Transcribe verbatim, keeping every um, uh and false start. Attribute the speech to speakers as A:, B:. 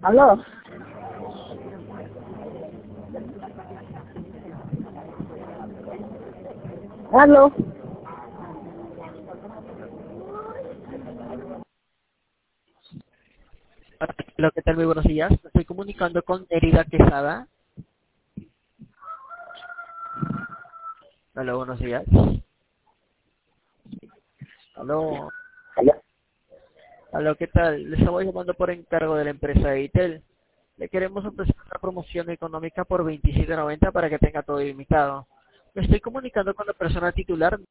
A: Aló, aló.
B: Hola, ¿qué tal? Muy buenos días. Me estoy comunicando con Nerida Quesada. Hola, buenos días. Aló,
A: Aló.
B: aló, ¿qué tal? Le estamos llamando por encargo de la empresa Itel. Le queremos ofrecer una promoción económica por veintisiete noventa para que tenga todo ilimitado. Me estoy comunicando con la persona titular.